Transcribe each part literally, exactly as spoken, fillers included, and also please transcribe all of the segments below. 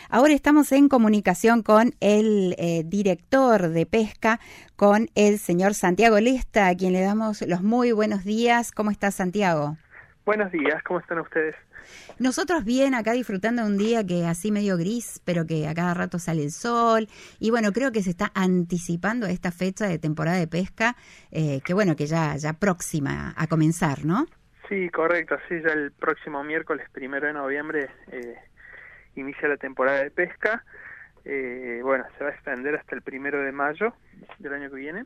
Ahora estamos en comunicación con el eh, director de pesca, con el señor Santiago Lesta, a quien le damos los muy buenos días. ¿Cómo está, Santiago? Buenos días, ¿cómo están ustedes? Nosotros bien, acá disfrutando de un día que así medio gris, pero que a cada rato sale el sol. Y bueno, creo que se está anticipando a esta fecha de temporada de pesca, eh, que bueno, que ya, ya próxima a comenzar, ¿no? Sí, correcto, sí, ya el próximo miércoles, primero de noviembre, eh, inicia la temporada de pesca. Eh, bueno, se va a extender hasta el primero de mayo del año que viene.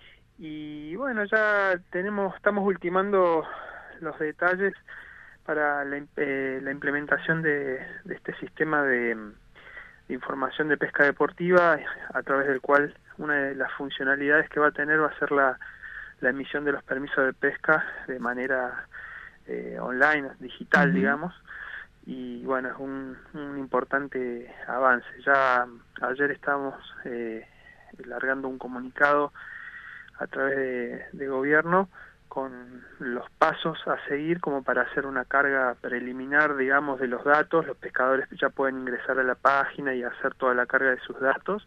Y bueno, ya tenemos, estamos ultimando los detalles para la, eh, la implementación de, de este sistema de, de información de pesca deportiva, a través del cual una de las funcionalidades que va a tener va a ser la, la emisión de los permisos de pesca de manera eh, online, digital, uh-huh. digamos. Y bueno, es un, un importante avance. Ya ayer estábamos eh, largando un comunicado a través de, de gobierno con los pasos a seguir como para hacer una carga preliminar, digamos, de los datos. Los pescadores ya pueden ingresar a la página y hacer toda la carga de sus datos,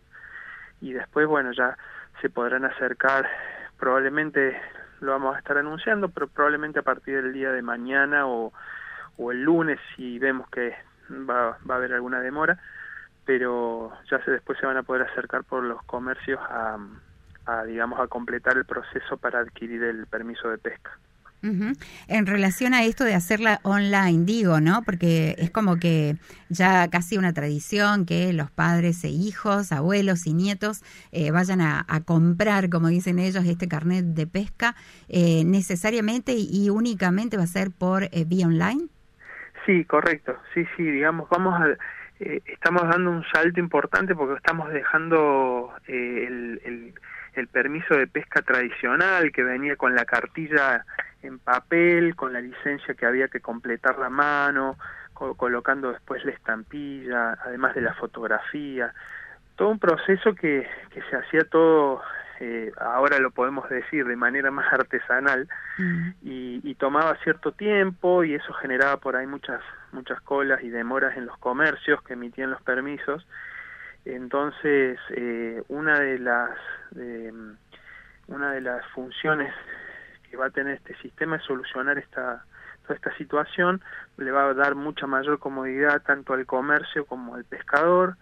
y después, bueno, ya se podrán acercar, probablemente lo vamos a estar anunciando, pero probablemente a partir del día de mañana o, o el lunes, si vemos que va, va a haber alguna demora, pero ya se, después se van a poder acercar por los comercios a... a, digamos, a completar el proceso para adquirir el permiso de pesca. Uh-huh. En relación a esto de hacerla online, digo, ¿no? Porque es como que ya casi una tradición que los padres e hijos, abuelos y nietos eh, vayan a, a comprar, como dicen ellos, este carnet de pesca, eh, necesariamente y, y únicamente va a ser por eh, vía online. Sí, correcto. Sí, sí, digamos, vamos a... Eh, estamos dando un salto importante porque estamos dejando eh, el... el el permiso de pesca tradicional que venía con la cartilla en papel, con la licencia que había que completar la mano, co- colocando después la estampilla, además de la fotografía, todo un proceso que, que se hacía todo, eh, ahora lo podemos decir, de manera más artesanal, mm. y, y tomaba cierto tiempo, y eso generaba por ahí muchas, muchas colas y demoras en los comercios que emitían los permisos. Entonces, eh, una de las eh, una de las funciones que va a tener este sistema es solucionar esta toda esta situación. Le va a dar mucha mayor comodidad tanto al comercio como al pescador.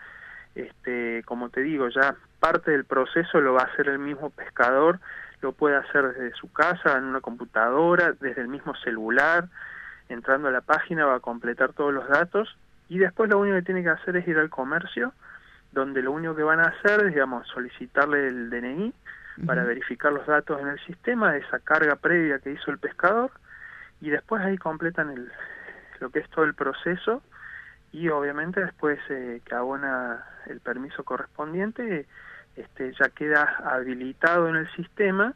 Este, como te digo, ya parte del proceso lo va a hacer el mismo pescador, lo puede hacer desde su casa, en una computadora, desde el mismo celular, entrando a la página va a completar todos los datos, y después lo único que tiene que hacer es ir al comercio, donde lo único que van a hacer es, digamos, solicitarle el D N I uh-huh. para verificar los datos en el sistema, de esa carga previa que hizo el pescador, y después ahí completan el, lo que es todo el proceso, y obviamente después eh, que abona el permiso correspondiente, este, ya queda habilitado en el sistema,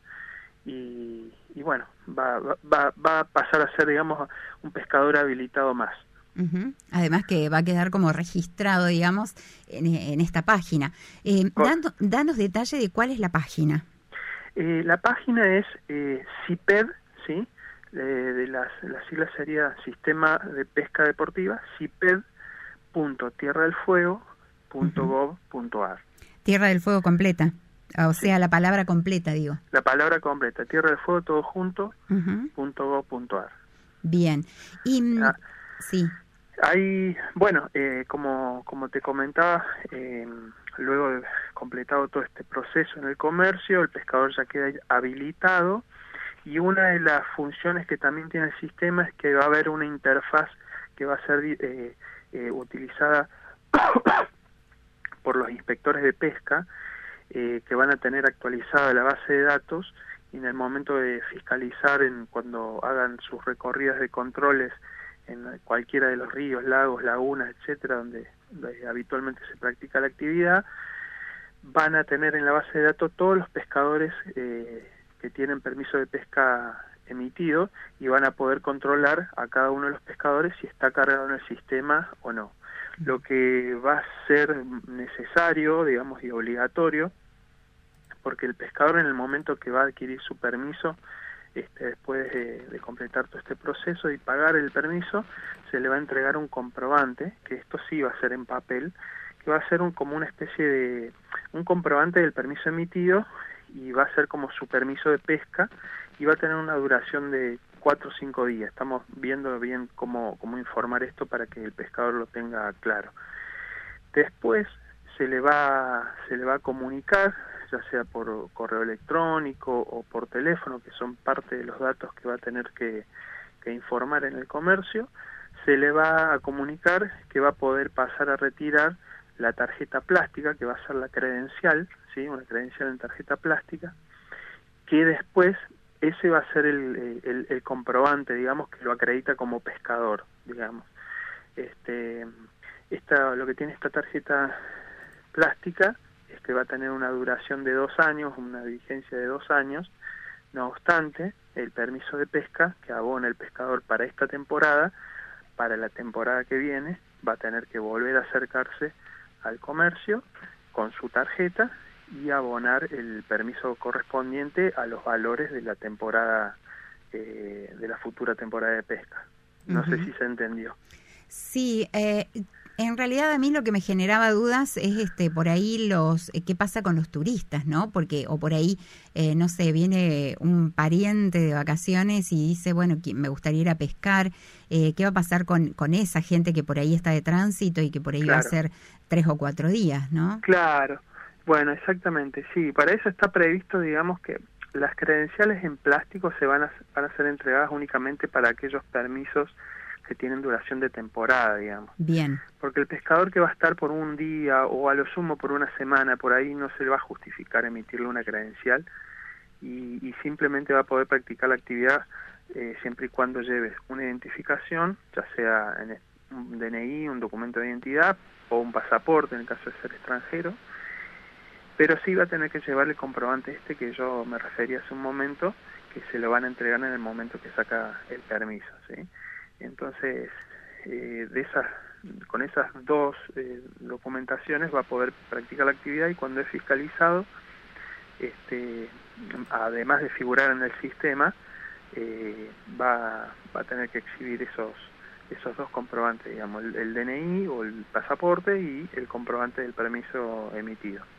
y, y bueno, va, va, va a pasar a ser, digamos, un pescador habilitado más. Uh-huh. Además que va a quedar como registrado, digamos, en, en esta página. Eh, dando, danos detalle de cuál es la página. Eh, la página es eh, CIPED, ¿sí? Eh, de las, las siglas sería Sistema de Pesca Deportiva, ciped punto tierra del fuego punto gov punto ar. Tierra del Fuego completa, o sea, sí. La palabra completa, digo. La palabra completa, Tierra del Fuego todo junto, uh-huh. punto gov punto ar. Bien. Y ah. sí. Hay, bueno, eh, como, como te comentaba, eh, luego de completado todo este proceso en el comercio, el pescador ya queda habilitado, y una de las funciones que también tiene el sistema es que va a haber una interfaz que va a ser eh, eh, utilizada por los inspectores de pesca, eh, que van a tener actualizada la base de datos, y en el momento de fiscalizar, en cuando hagan sus recorridas de controles en cualquiera de los ríos, lagos, lagunas, etcétera, donde, donde habitualmente se practica la actividad, van a tener en la base de datos todos los pescadores eh, que tienen permiso de pesca emitido, y van a poder controlar a cada uno de los pescadores si está cargado en el sistema o no. Lo que va a ser necesario, digamos, y obligatorio, porque el pescador en el momento que va a adquirir su permiso, este, después de, de completar todo este proceso y pagar el permiso, se le va a entregar un comprobante, que esto sí va a ser en papel, que va a ser un, como una especie de un comprobante del permiso emitido, y va a ser como su permiso de pesca, y va a tener una duración de cuatro o cinco días. Estamos viendo bien cómo, cómo informar esto para que el pescador lo tenga claro. Después se le va, se le va a comunicar, ya sea por correo electrónico o por teléfono, que son parte de los datos que va a tener que, que informar en el comercio, se le va a comunicar que va a poder pasar a retirar la tarjeta plástica, que va a ser la credencial, ¿sí? Una credencial en tarjeta plástica, que después ese va a ser el, el, el comprobante, digamos, que lo acredita como pescador, digamos. Este, esta, lo que tiene esta tarjeta plástica es que va a tener una duración de dos años, una vigencia de dos años. No obstante, el permiso de pesca que abona el pescador para esta temporada, para la temporada que viene, va a tener que volver a acercarse al comercio con su tarjeta y abonar el permiso correspondiente a los valores de la temporada, eh, de la futura temporada de pesca. No uh-huh. sé si se entendió. Sí, eh, en realidad a mí lo que me generaba dudas es este por ahí los eh, qué pasa con los turistas, ¿no? Porque o por ahí eh, no sé, viene un pariente de vacaciones y dice, bueno, me gustaría ir a pescar, eh, ¿qué va a pasar con con esa gente que por ahí está de tránsito y que por ahí claro. va a ser tres o cuatro días, ¿no? Claro. Bueno, exactamente, sí. Para eso está previsto, digamos, que las credenciales en plástico se van a van a ser entregadas únicamente para aquellos permisos que tienen duración de temporada, digamos. Bien. Porque el pescador que va a estar por un día o a lo sumo por una semana, por ahí no se le va a justificar emitirle una credencial y, y simplemente va a poder practicar la actividad eh, siempre y cuando lleve una identificación, ya sea en un D N I, un documento de identidad o un pasaporte en el caso de ser extranjero, pero sí va a tener que llevar el comprobante este que yo me refería hace un momento, que se lo van a entregar en el momento que saca el permiso, ¿sí? Entonces, eh, de esas, con esas dos eh, documentaciones va a poder practicar la actividad y cuando es fiscalizado, este, además de figurar en el sistema, eh, va, va a tener que exhibir esos, esos dos comprobantes, digamos, el, el D N I o el pasaporte y el comprobante del permiso emitido.